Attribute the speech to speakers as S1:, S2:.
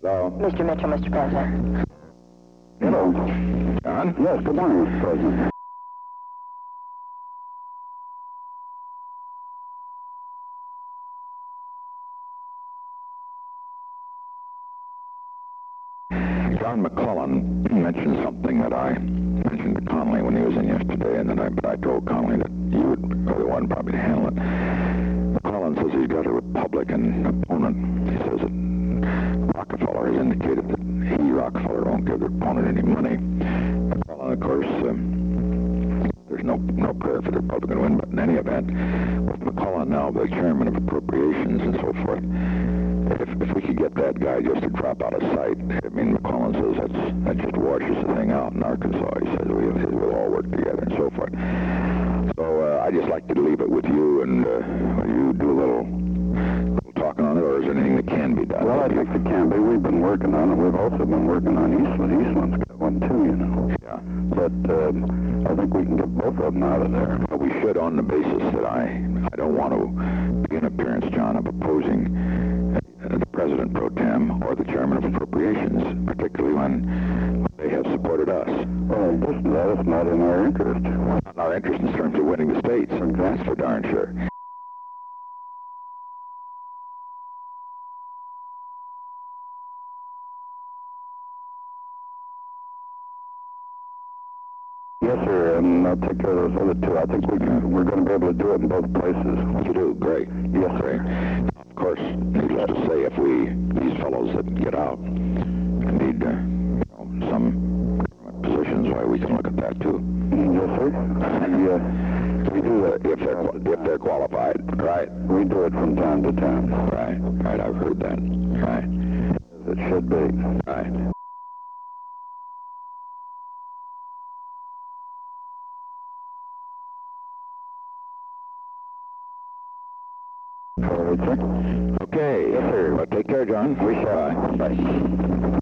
S1: Hello.
S2: Mr. Mitchell, Mr. President.
S1: Hello.
S3: John?
S1: Yes, good morning, Mr. President.
S3: John McClellan mentioned something that I mentioned to Connolly when he was in yesterday, and then I told Connolly that you would be the one probably to handle it. McClellan says he's got a Republican opponent. He says that Rockefeller has indicated that Rockefeller, won't give their opponent any money. McClellan, of course, there's no prayer for the Republican win, but in any event, with McClellan now the chairman of appropriations and so forth, if we could get that guy just to drop out of sight, I mean, McClellan says that just washes the thing out in Arkansas. He says we'll all work together and so forth. So I just like to leave it with you, and you do a little talking on it, or is there anything that can be done?
S1: Well, I think it can be. We've been working on it. We've also been working on Eastland. Eastland's got one too, you know.
S3: Yeah.
S1: But I think we can get both of them out of there.
S3: Well, we should, on the basis that I don't want to be an appearance, John, of opposing the President Pro Tem or the Chairman of Appropriations, particularly when they have supported us.
S1: Well, in addition to that, it's not in our interest.
S3: Not in our interest in terms of winning the states. That's for darn sure.
S1: Yes, sir, and I'll take care of those other two. I think we're going to be able to do it in both places.
S3: You do? Great.
S1: Yes,
S3: Great. Of course, needless to say, if these fellows that get out need some government positions, why, we can look at that too.
S1: Yes, sir.
S3: We do that if they're qualified. Right.
S1: We do it from time to time.
S3: Right, I've heard that. Right.
S1: As it should be.
S3: Right.
S1: All right, sir.
S3: Okay.
S1: Yes, sir.
S3: Well, take care, John.
S1: We shall.
S3: Bye.